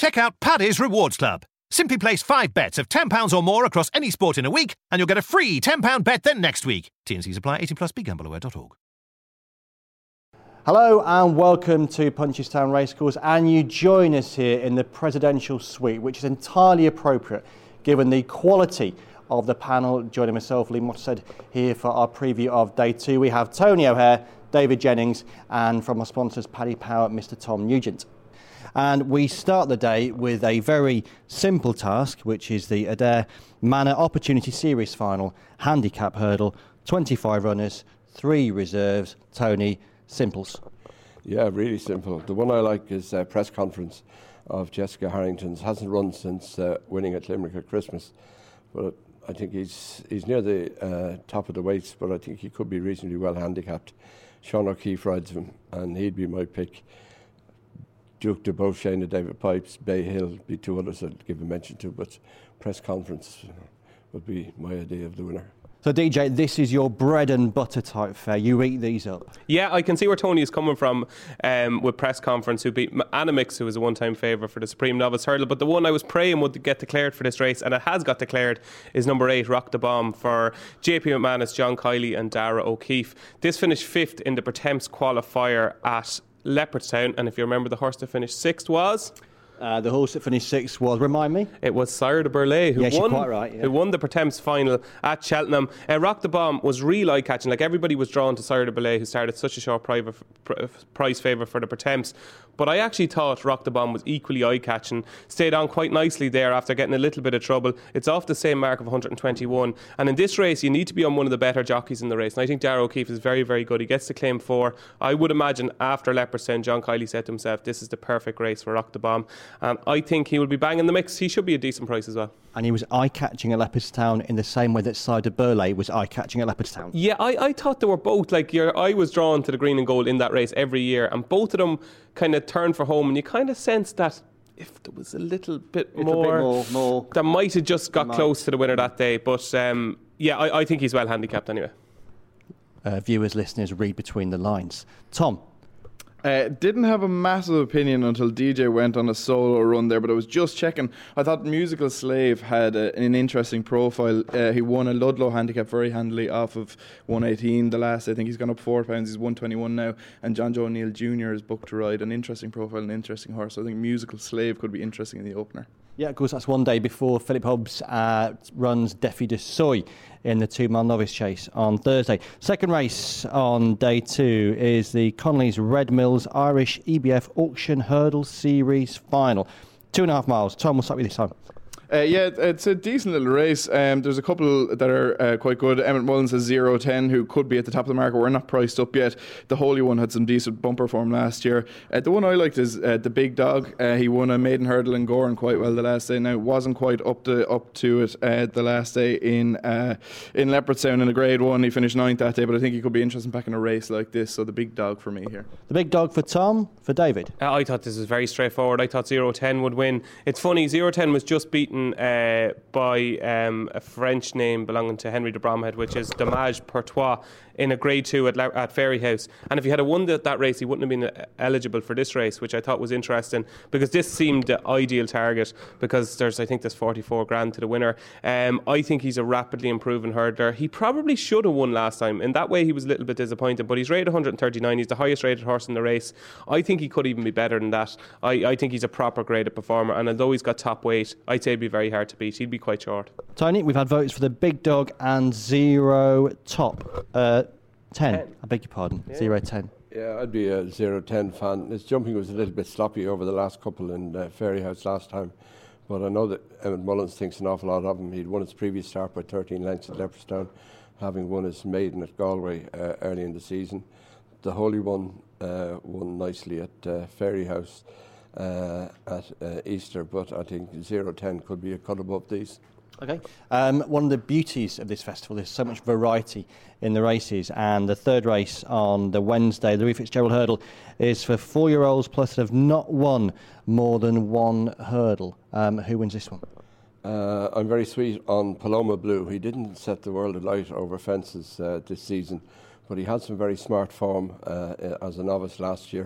Check out Paddy's Rewards Club. Simply place 5 bets of £10 or more across any sport in a week, and you'll get a free £10 bet then next week. T&Cs apply. 18 plus. BeGambleAware.org. Hello and welcome to Punchestown Racecourse, and you join us here in the presidential suite, which is entirely appropriate given the quality of the panel. Joining myself, Lee Mottershead, here for our preview of day 2. We have Tony O'Hare, David Jennings, and from our sponsors, Paddy Power, Mr. Tom Nugent. And we start the day with a very simple task, which is the Adare Manor Opportunity Series final handicap hurdle. 25 runners, 3 reserves. Tony, simples. Yeah, really simple. The one I like is Press Conference of Jessica Harrington's. Hasn't run since winning at Limerick at Christmas, but I think he's near the top of the weights, but I think he could be reasonably well handicapped. Sean O'Keefe rides him, and he'd be my pick. Duke de Beauchesne and David Pipes, Bay Hill, be 2 others I'd give a mention to, but Press Conference would be my idea of the winner. So DJ, this is your bread and butter type fare. You eat these up. Yeah, I can see where Tony is coming from with Press Conference, who beat Animix, who was a one-time favourite for the Supreme Novice Hurdle. But the one I was praying would get declared for this race, and it has got declared, is number 8, Rock the Bomb, for JP McManus, John Kiley and Dara O'Keefe. This finished 5th in the Pertemps qualifier at Leopardstown, and if you remember, the horse that finished 6th was... The horse that finished 6th was, remind me? It was Sire de Burleigh, who won the Pertemps final at Cheltenham. Rock the Bomb was real eye-catching. Like, everybody was drawn to Sire de Burleigh, who started such a short price favour for the Pertemps. But I actually thought Rock the Bomb was equally eye-catching. Stayed on quite nicely there after getting a little bit of trouble. It's off the same mark of 121. And in this race, you need to be on one of the better jockeys in the race. And I think Dara O'Keefe is very, very good. He gets to claim 4. I would imagine after Leopardstown, John Kiley said to himself, this is the perfect race for Rock the Bomb. And I think he will be banging the mix. He should be a decent price as well. And he was eye-catching at Leopardstown in the same way that Sire de Burleigh was eye-catching at Leopardstown. Yeah, I thought they were both, like, I was drawn to the green and gold in that race every year, and both of them kind of turned for home, and you kind of sensed that if there was a little bit more, that might have just got close to the winner that day. But yeah, I think he's well handicapped anyway. Viewers, listeners, read between the lines. Tom? Didn't have a massive opinion until DJ went on a solo run there, but I was just checking. I thought Musical Slave had an interesting profile. He won a Ludlow handicap very handily off of 118 the last. I think he's gone up £4. He's 121 now. And John Joe O'Neill Jr. is booked to ride. An interesting profile, an interesting horse. So I think Musical Slave could be interesting in the opener. Yeah, of course, that's one day before Philip Hobbs runs Défi de Soy in the 2-mile novice chase on Thursday. Second race on day 2 is the Connolly's Red Mills Irish EBF Auction Hurdle Series final. 2.5 miles. Tom, we'll start with this time. Yeah, it's a decent little race. There's a couple that are quite good. Emmett Mullins has 0-10, who could be at the top of the market. We're not priced up yet. The Holy One had some decent bumper form last year. The one I liked is the Big Dog. He won a maiden hurdle in Goran quite well the last day. Now, it wasn't quite up to it the last day in Leopardstown in a Grade 1. He finished 9th that day, but I think he could be interesting back in a race like this. So the Big Dog for me here. The Big Dog for Tom, for David. I thought this was very straightforward. I thought 0-10 would win. It's funny, 0-10 was just beaten by a French name belonging to Henry de Bromhead, which is Dommage Pertois, in a Grade 2 at Fairyhouse. And if he had won that race, he wouldn't have been eligible for this race, which I thought was interesting, because this seemed the ideal target, because there's 44 grand to the winner. I think he's a rapidly improving hurdler. He probably should have won last time. In that way, he was a little bit disappointed, but he's rated 139. He's the highest rated horse in the race. I think he could even be better than that. I think he's a proper graded performer, and although he's got top weight, I'd say it'd be very hard to beat. He'd be quite short. Tony, we've had votes for the Big Dog and 0 top. 10. I beg your pardon. Yeah. 0-10. Yeah, I'd be a 0-10 fan. His jumping was a little bit sloppy over the last couple in Fairyhouse last time, but I know that Emmett Mullins thinks an awful lot of him. He'd won his previous start by 13 lengths at Leopardstown, having won his maiden at Galway early in the season. The Holy One won nicely at Fairyhouse at Easter, but I think 0-10 could be a cut above these. Okay. One of the beauties of this festival is so much variety in the races, and the third race on the Wednesday, the Louis Fitzgerald Hurdle, is for 4-year-olds plus that have not won more than one hurdle. Who wins this one? I'm very sweet on Paloma Blue. He didn't set the world alight over fences this season, but he had some very smart form as a novice last year.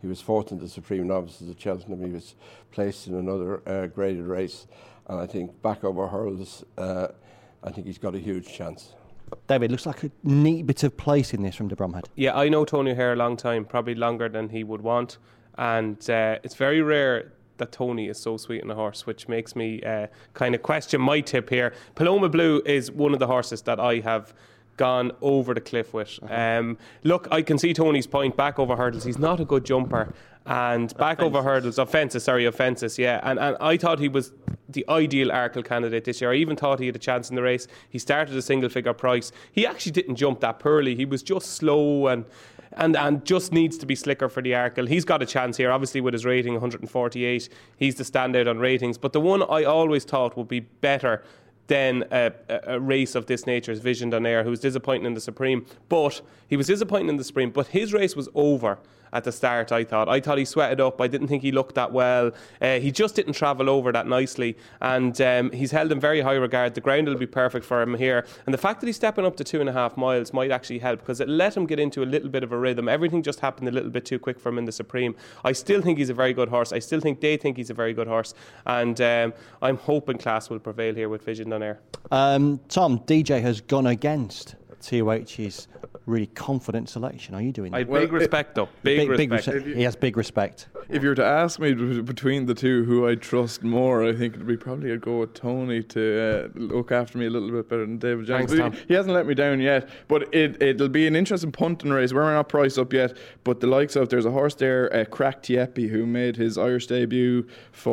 He was fourth in the Supreme Novices at Cheltenham. He was placed in another graded race. And I think back over hurdles, I think he's got a huge chance. David, looks like a neat bit of place in this from de Bromhead. Yeah, I know Tony O'Hare a long time, probably longer than he would want. And it's very rare that Tony is so sweet on a horse, which makes me kind of question my tip here. Paloma Blue is one of the horses that I have gone over the cliff with. Look, I can see Tony's point. Back over hurdles, he's not a good jumper. And back over hurdles, offences, yeah. And I thought he was the ideal Arkle candidate this year. I even thought he had a chance in the race. He started a single figure price. He actually didn't jump that poorly. He was just slow and just needs to be slicker for the Arkle. He's got a chance here, obviously with his rating 148. He's the standout on ratings. But the one I always thought would be better than a race of this nature is Vision Donaire, who was disappointing in the Supreme. But he was disappointing in the Supreme, but his race was over at the start, I thought. I thought he sweated up. I didn't think he looked that well. He just didn't travel over that nicely. And he's held in very high regard. The ground will be perfect for him here. And the fact that he's stepping up to 2.5 miles might actually help, because it let him get into a little bit of a rhythm. Everything just happened a little bit too quick for him in the Supreme. I still think he's a very good horse. I still think they think he's a very good horse. And I'm hoping class will prevail here with Vision Donaire. Tom, DJ has gone against TOH's really confident selection. Are you doing that? Big respect, though. Big respect. He has big respect. If you were to ask me between the two who I trust more, I think it'd be probably I'd go with Tony to look after me a little bit better than David Jones. Thanks, Tom. He hasn't let me down yet, but it'll be an interesting punting race. We're not priced up yet, but the likes of, there's a horse there, Crack Tiepi, who made his Irish debut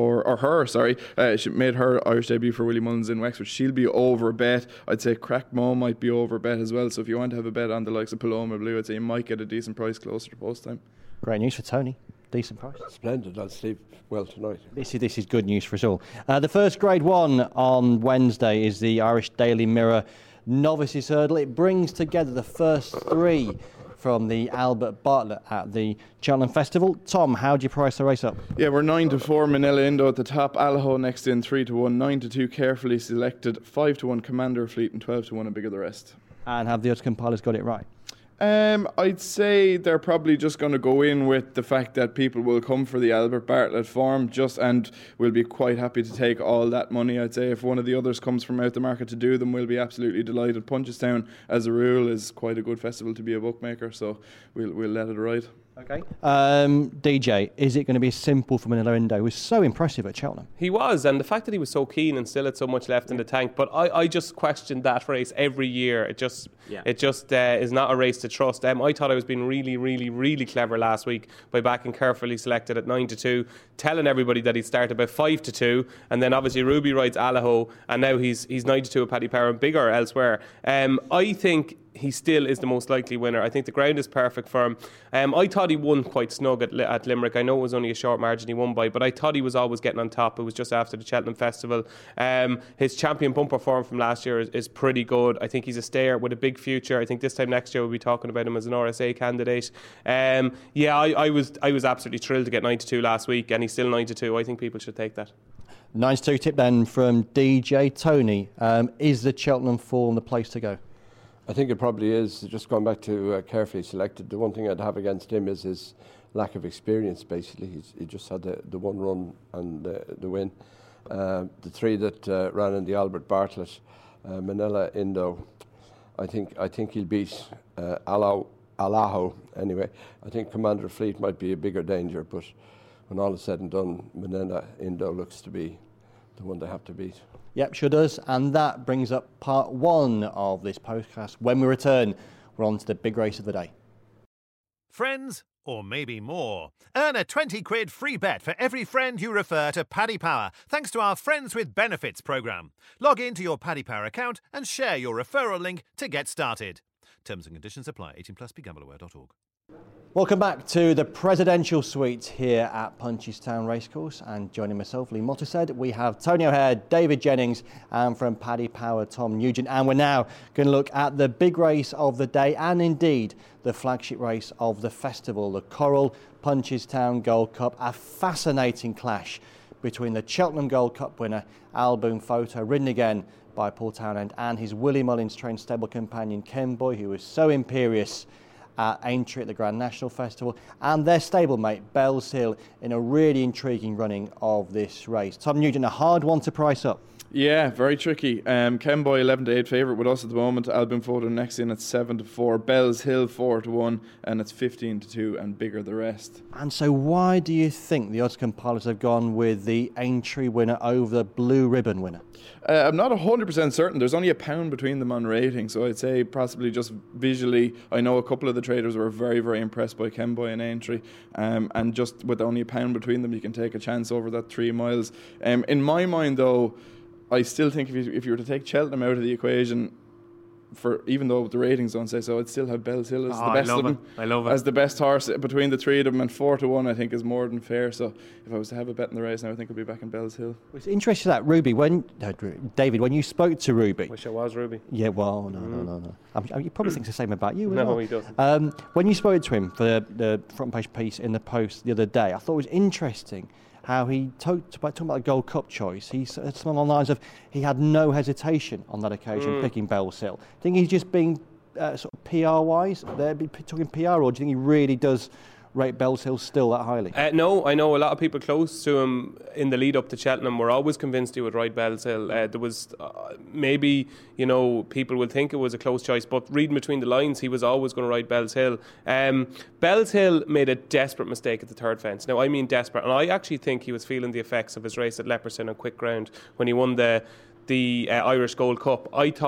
she made her Irish debut for Willie Mullins in Wexford. She'll be over bet. I'd say Crack Mo might be over bet as well. So if you want to have a bet on the likes of Paloma Blue, I'd say you might get a decent price closer to post time. Great news for Tony. Decent price. Splendid. I'll sleep well tonight. This is good news for us all. The first Grade 1 on Wednesday is the Irish Daily Mirror Novices Hurdle. It brings together the first three from the Albert Bartlett at the Cheltenham Festival. Tom, how do you price the race up? Yeah, we're 9-4 Manila Indo at the top, Allaho next in 3-1, 9-2 Carefully Selected, 5-1 Commander Fleet, and 12-1 A Bigger the Rest. And have the other compilers got it right? I'd say they're probably just going to go in with the fact that people will come for the Albert Bartlett form and will be quite happy to take all that money. I'd say if one of the others comes from out the market to do them, we'll be absolutely delighted. Punchestown, as a rule, is quite a good festival to be a bookmaker, so we'll let it ride. Okay. DJ, is it going to be simple for Manila Indo? He was so impressive at Cheltenham. He was, and the fact that he was so keen and still had so much left in the tank. But I just questioned that race every year. It just is not a race to trust. I thought I was being really, really, really clever last week by backing Carefully Selected at 9-2, telling everybody that he'd start about 5-2, and then obviously Ruby rides Allaho, and now he's 9-2 at Paddy Power and bigger elsewhere. I think he still is the most likely winner. I think the ground is perfect for him. I thought he won quite snug at Limerick. I know it was only a short margin he won by, but I thought he was always getting on top. It was just after the Cheltenham Festival. His champion bumper form from last year is pretty good. I think he's a stayer with a big future. I think this time next year we'll be talking about him as an RSA candidate. I was absolutely thrilled to get 9-2 last week, and he's still 9-2. I think people should take that. 9-2 tip then from DJ. Tony, is the Cheltenham form the place to go? I think it probably is. Just going back to Carefully Selected, the one thing I'd have against him is his lack of experience, basically. He just had the one run and the win. The three that ran in the Albert Bartlett, Manila Indo, I think he'll beat Allaho anyway. I think Commander Fleet might be a bigger danger, but when all is said and done, Manila Indo looks to be the one they have to beat. Yep, sure does. And that brings up part one of this podcast. When we return, we're on to the big race of the day. Friends, or maybe more. Earn a 20 quid free bet for every friend you refer to Paddy Power, thanks to our Friends with Benefits programme. Log into your Paddy Power account and share your referral link to get started. Terms and conditions apply. 18+, begambleaware.org. Welcome back to the Presidential Suite here at Punchestown Racecourse, and joining myself, Lee Mottershead, we have Tony O'Hare, David Jennings, and from Paddy Power, Tom Nugent. And we're now going to look at the big race of the day, and indeed the flagship race of the festival, the Coral Punchestown Gold Cup. A fascinating clash between the Cheltenham Gold Cup winner, Alboom Photo, ridden again by Paul Townend, and his Willie Mullins trained stable companion Ken Boy, who was so imperious at Aintree at the Grand National Festival, and their stablemate Bells Hill in a really intriguing running of this race. Tom Nugent, a hard one to price up. Yeah, very tricky. Kenboy 11-8 favourite with us at the moment. Album Photo next in at 7-4. Bells Hill 4-1, and it's 15-2 and bigger the rest. And so, why do you think the odds compilers have gone with the Aintree winner over the Blue Ribbon winner? I'm not 100% certain. There's only £1 between them on rating, so I'd say possibly just visually. I know a couple of the traders were very, very impressed by Kenboy and Aintree, and just with only £1 between them, you can take a chance over that 3 miles. In my mind, though, I still think if you were to take Cheltenham out of the equation, for even though the ratings don't say so, I'd still have Bells Hill as the best of them. I love it. As the best horse between the three of them, and 4-1 I think is more than fair. So if I was to have a bet in the race now, I think I'd be back in Bells Hill. It's interesting that David, when you spoke to Ruby. Wish I was Ruby. Yeah, well, no. He probably thinks the same about you. No, he doesn't. When you spoke to him for the front page piece in the Post the other day, I thought it was interesting how he talking about the Gold Cup choice. He said something along the lines of he had no hesitation on that occasion picking Bells Hill. Do you think he's just being sort of PR-wise? They're talking PR, or do you think he really does rate Bells Hill still that highly? No, I know a lot of people close to him in the lead up to Cheltenham were always convinced he would ride Bells Hill. There was maybe, people would think it was a close choice, but reading between the lines, he was always going to ride Bells Hill. Bells Hill made a desperate mistake at the third fence. Now, I mean desperate, and I actually think he was feeling the effects of his race at Leopardstown on quick ground when he won the Irish Gold Cup.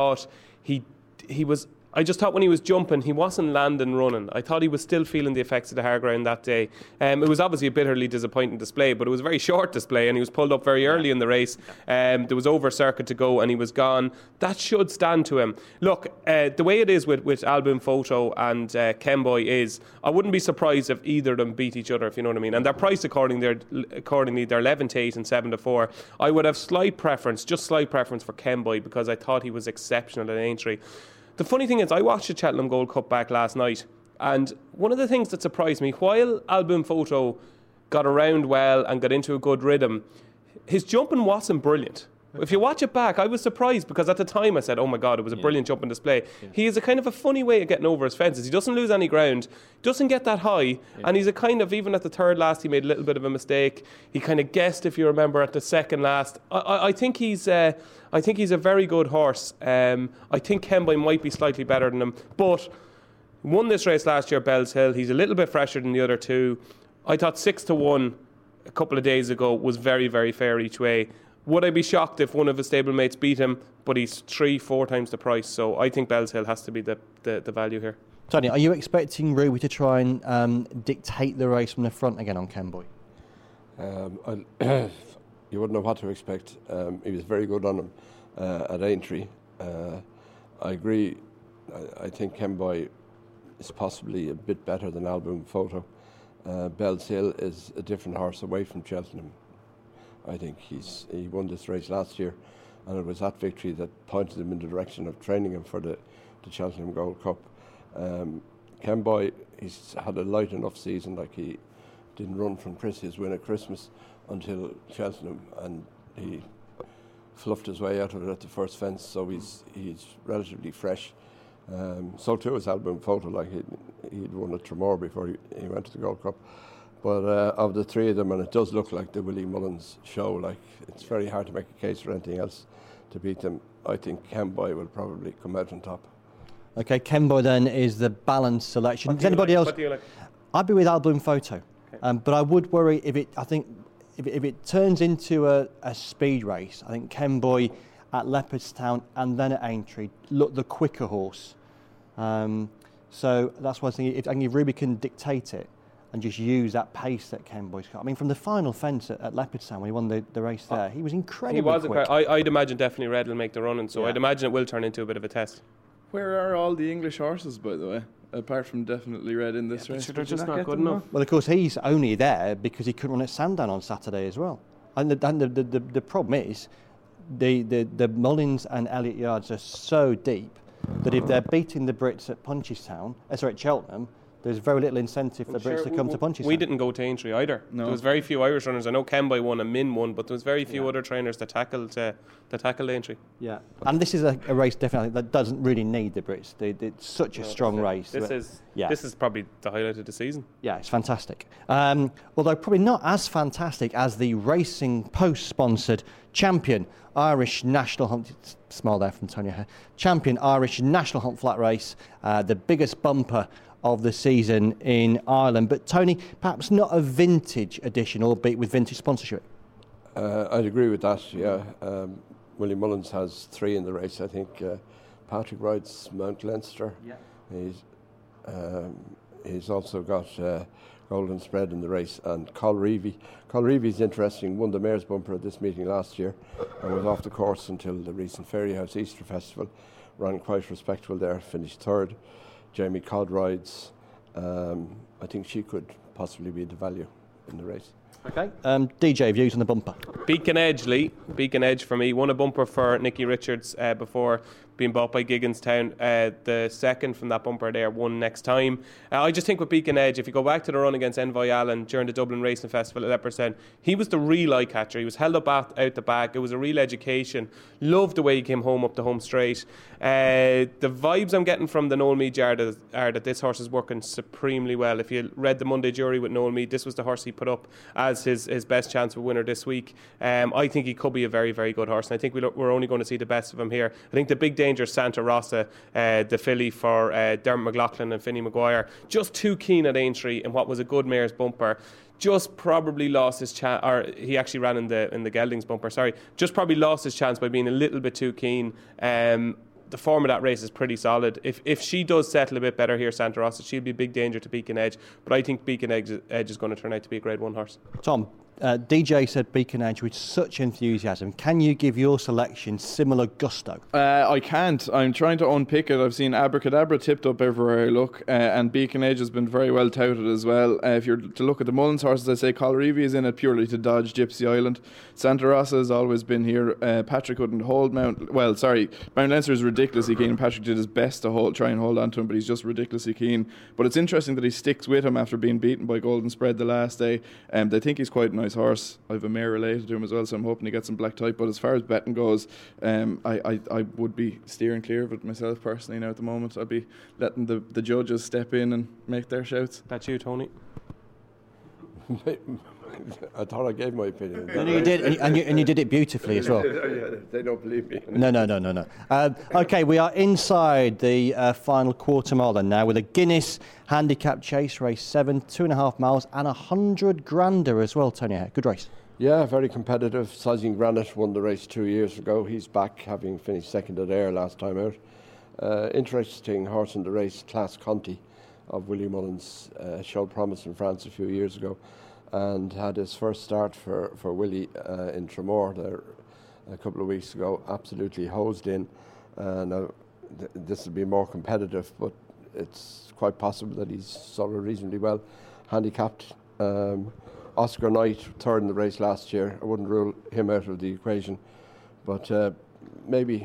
I just thought when he was jumping, he wasn't landing running. I thought he was still feeling the effects of the hard ground that day. It was obviously a bitterly disappointing display, but it was a very short display, and he was pulled up very early in the race. There was over a circuit to go, and he was gone. That should stand to him. Look, the way it is with Album Photo and Kenboy is, I wouldn't be surprised if either of them beat each other, if you know what I mean. And they're priced accordingly. They're 11-8 and 7-4. I would have slight preference for Kenboy because I thought he was exceptional at Aintree. The funny thing is, I watched the Cheltenham Gold Cup back last night, and one of the things that surprised me, while Album Photo got around well and got into a good rhythm, his jumping wasn't brilliant. If you watch it back, I was surprised because at the time I said, oh my God, it was a brilliant jumping display. Yeah. He has a kind of a funny way of getting over his fences. He doesn't lose any ground, doesn't get that high, and he's a kind of, even at the third last, he made a little bit of a mistake. He kind of guessed, if you remember, at the second last. I think he's a very good horse. I think Kenboy might be slightly better than him, but won this race last year, Bells Hill. He's a little bit fresher than the other two. I thought 6-1 a couple of days ago was very, very fair each way. Would I be shocked if one of his stablemates beat him? But he's 3-4 times the price, so I think Bells Hill has to be the value here. Tony, are you expecting Ruby to try and dictate the race from the front again on Kenboy? You wouldn't know what to expect. He was very good on him at Aintree. I agree. I think Kenboy is possibly a bit better than Album Photo. Bells Hill is a different horse away from Cheltenham. I think he won this race last year, and it was that victory that pointed him in the direction of training him for the Cheltenham Gold Cup. Kenboy, he's had a light enough season, like he didn't run from his win at Christmas until Cheltenham, and he fluffed his way out of it at the first fence, so he's relatively fresh. So too is Album Photo, like he'd won at Tramore before he went to the Gold Cup. But of the three of them, and it does look like the Willie Mullins show, like it's very hard to make a case for anything else to beat them. I think Kenboy will probably come out on top. Okay, Kenboy then is the balanced selection. Does anybody else? What do you like? I'd be with Album Photo, okay. But I would worry if it turns into a speed race. I think Kenboy at Leopardstown and then at Aintree look the quicker horse. So that's why I think if Ruby can dictate it and just use that pace that Kenboy's got. I mean, from the final fence at Leopardstown when he won the race there, he was incredibly quick. I'd imagine definitely Red will make the run, and so I'd imagine it will turn into a bit of a test. Where are all the English horses, by the way? Apart from definitely Red in this race. They're just not good enough. Well, of course, he's only there because he couldn't run at Sandown on Saturday as well. And the problem is, the Mullins and Elliott yards are so deep that if they're beating the Brits at Cheltenham, there's very little incentive for the Brits to come to Punchestown. We didn't go to Aintree either. No. There was very few Irish runners. I know Kenboy won and Min won, but there was very few other trainers that tackled Aintree. Yeah, and this is a race definitely that doesn't really need the Brits. It's such a strong race. This is probably the highlight of the season. Yeah, it's fantastic. Although probably not as fantastic as the Racing Post sponsored champion Irish National Hunt. Smile there from Tony O'Hare. Champion Irish National Hunt Flat Race, the biggest bumper of the season in Ireland. But Tony, perhaps not a vintage edition, albeit with vintage sponsorship. I'd agree with that. Yeah, Willie Mullins has 3 in the race. I think Patrick rides Mount Leinster. Yeah. He's also got Golden Spread in the race, and Colreevy. Colreevy's interesting. Won the Mayor's Bumper at this meeting last year and was off the course until the recent Fairyhouse Easter Festival. Ran quite respectable there. Finished 3rd. Jamie Codd rides. I think she could possibly be the value in the race. Okay. DJ, views on the bumper. Beacon Edge, Lee. Beacon Edge for me. Won a bumper for Nicky Richards before being bought by Gigginstown. The second from that bumper there won next time. I just think with Beacon Edge, if you go back to the run against Envoy Allen during the Dublin Racing Festival at Leopardstown, he was the real eye catcher. He was held up out the back. It was a real education. Loved the way he came home up the home straight. The vibes I'm getting from the Noel Mead yard are that this horse is working supremely well. If you read the Monday Jury with Noel Mead, this was the horse he put up as his best chance of a winner this week. I think he could be a very, very good horse, and I think we're only going to see the best of him here. I think the big danger is Santa Rosa, the filly for Dermot McLaughlin and Finney Maguire. Just too keen at Aintree in what was a good Mayor's Bumper. Just probably lost his chance, or he actually ran in the Geldings Bumper, sorry. Just probably lost his chance by being a little bit too keen. The form of that race is pretty solid. If she does settle a bit better here, Santa Rosa, she'll be a big danger to Beacon Edge. But I think Beacon Edge is going to turn out to be a Grade 1 horse. Tom, DJ said Beacon Edge with such enthusiasm. Can you give your selection similar gusto? I can't. I'm trying to unpick it. I've seen Abracadabra tipped up everywhere I look, and Beacon Edge has been very well touted as well. If you're to look at the Mullins horses, I say Colreevy is in it purely to dodge Gypsy Island. Santa Rosa has always been here. Patrick couldn't hold Mount Leinster is ridiculously keen. Patrick did his best to try and hold on to him, but he's just ridiculously keen. But it's interesting that he sticks with him after being beaten by Golden Spread the last day. They think he's quite a nice horse. I have a mare related to him as well, so I'm hoping to get some black type. But as far as betting goes, I would be steering clear of it myself personally now at the moment. I'd be letting the judges step in and make their shouts. That's you, Tony. I thought I gave my opinion. No, you did, and you did it beautifully as well. They don't believe me. No. Okay, we are inside the final quarter mile then now with a Guinness handicap chase, race 7, 2.5 miles and 100 grander as well, Tony. Good race. Yeah, very competitive. Sizing Granite won the race 2 years ago. He's back, having finished second at Ayr last time out. Interesting horse in the race, Class Conti of Willie Mullins, showed promise in France a few years ago and had his first start for Willie in Tramore there a couple of weeks ago. Absolutely hosed in. Now this will be more competitive, but it's quite possible that he's sort of reasonably well handicapped. Oscar Knight, third in the race last year. I wouldn't rule him out of the equation, but maybe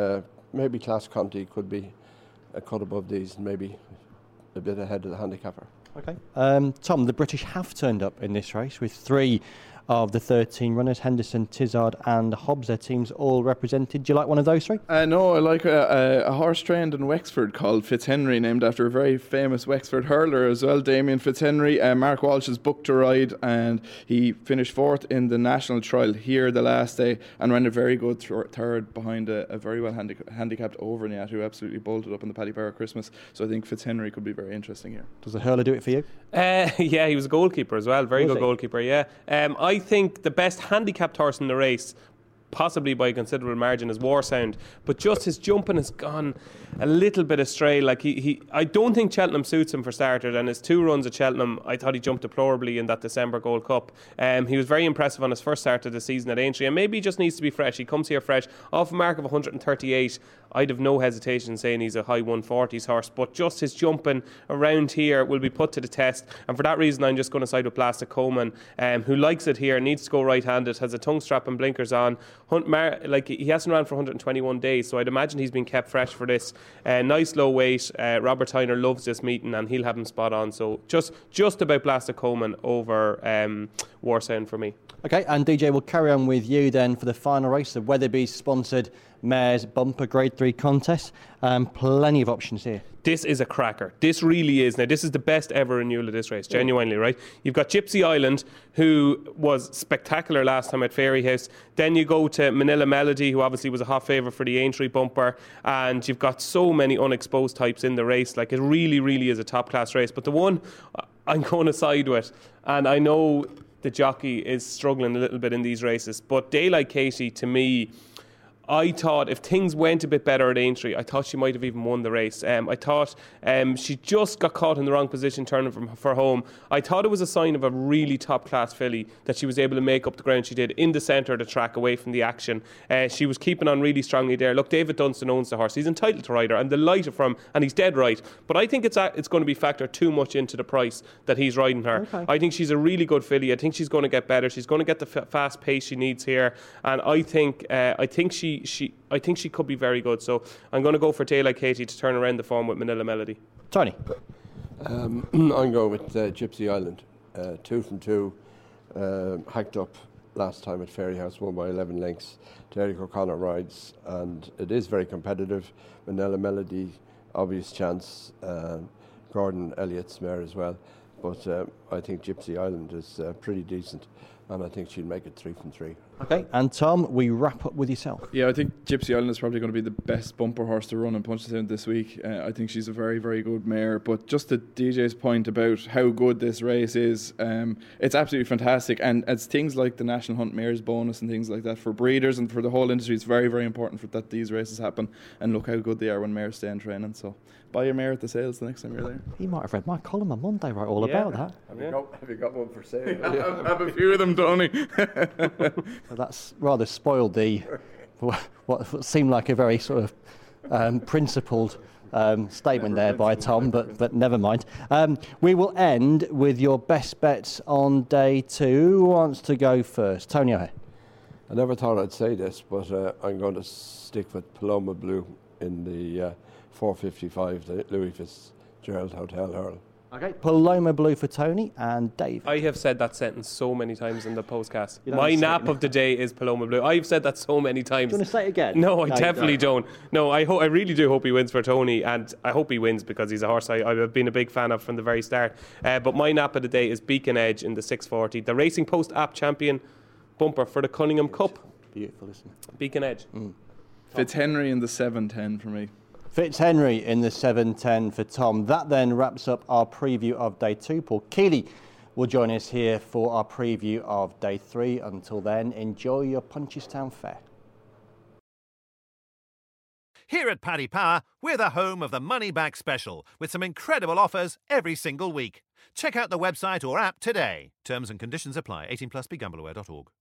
Class Conti could be a cut above these, maybe a bit ahead of the handicapper. Okay. Tom, the British have turned up in this race with 3 of the 13 runners, Henderson, Tizard and Hobbs. Their teams all represented. Do you like one of those 3? No, I like a horse trained in Wexford called Fitzhenry, named after a very famous Wexford hurler as well, Damien Fitzhenry. Mark Walsh is booked to ride, and he finished 4th in the national trial here the last day and ran a very good third behind a very well handicapped Overniat, who absolutely bolted up in the Paddy Power Christmas. So I think Fitzhenry could be very interesting here. Does the hurler do it for you? Yeah, he was a goalkeeper as well. Very good goalkeeper, yeah. I think the best handicapped horse in the race, possibly by a considerable margin, is Warsound, but just his jumping has gone a little bit astray. Like I don't think Cheltenham suits him for starters, and his 2 runs at Cheltenham, I thought he jumped deplorably in that December Gold Cup. He was very impressive on his first start of the season at Aintree, and maybe he just needs to be fresh. He comes here fresh off a mark of 138. I'd have no hesitation saying he's a high 140s horse, but just his jumping around here will be put to the test, and for that reason I'm just going to side with Plastic Coleman, who likes it here, needs to go right-handed, has a tongue strap and blinkers on, He hasn't ran for 121 days, so I'd imagine he's been kept fresh for this. Nice low weight. Robert Tyner loves this meeting, and he'll have him spot on. So just about Blasted Coleman over Warsound for me. Okay, and DJ, we'll carry on with you then for the final race, the Weatherby's sponsored Mares Bumper Grade 3 contest. Plenty of options here. This is a cracker. This really is. Now, this is the best ever renewal of this race, genuinely, right? You've got Gypsy Island, who was spectacular last time at Fairyhouse. Then you go to Manila Melody, who obviously was a hot favourite for the Aintree Bumper. And you've got so many unexposed types in the race. Like, it really, really is a top-class race. But the one I'm going to side with, and I know the jockey is struggling a little bit in these races, but Daylight Katie, to me, I thought if things went a bit better at Aintree, I thought she might have even won the race. I thought she just got caught in the wrong position turning for home. I thought it was a sign of a really top-class filly that she was able to make up the ground she did in the centre of the track away from the action. She was keeping on really strongly there. Look, David Dunstan owns the horse. He's entitled to ride her. I'm delighted for him, and he's dead right. But I think it's going to be factored too much into the price that he's riding her. Okay. I think she's a really good filly. I think she's going to get better. She's going to get the fast pace she needs here. And I think she could be very good, so I'm going to go for Daylight Katie to turn around the form with Manila Melody. Tony? I'm going with Gypsy Island. 2 from 2, hacked up last time at Fairyhouse, won by 11 lengths. Derek O'Connor rides, and it is very competitive. Manila Melody, obvious chance. Gordon Elliott's mare as well. But I think Gypsy Island is pretty decent, and I think she'll make it 3 from 3. Okay, and Tom, we wrap up with yourself. Yeah, I think Gypsy Island is probably going to be the best bumper horse to run in Punchestown this week. I think she's a very, very good mare. But just to DJ's point about how good this race is, it's absolutely fantastic. And it's things like the National Hunt Mares bonus and things like that for breeders and for the whole industry. It's very, very important that these races happen. And look how good they are when mares stay in training. So buy your mare at the sales the next time you're there. You might have read my column on Monday, right? All about that. Have you got one for sale? I have a few of them, Tony. Well, that's rather spoiled the what seemed like a very sort of principled statement there by Tom, but never mind. We will end with your best bets on day 2. Who wants to go first? Tony O'Hare. I never thought I'd say this, but I'm going to stick with Paloma Blue in the 4:55, the Louis Fitzgerald Hotel Hurl. Okay, Paloma Blue for Tony and Dave. I have said that sentence so many times in the postcast. My nap of the day is Paloma Blue. I've said that so many times. Do you want to say it again? No, I definitely don't. No, I really do hope he wins for Tony, and I hope he wins because he's a horse I've been a big fan of from the very start. But my nap of the day is Beacon Edge in the 6:40, the Racing Post app champion bumper for the Cunningham Cup. Beautiful, isn't it? Beacon Edge. Fitzhenry in the 7:10 for me. Fitzhenry in the 7:10 for Tom. That then wraps up our preview of day 2. Paul Keeley will join us here for our preview of day 3. Until then, enjoy your Punchestown Fair. Here at Paddy Power, we're the home of the Money Back Special, with some incredible offers every single week. Check out the website or app today. Terms and conditions apply. 18+, begambleaware.org.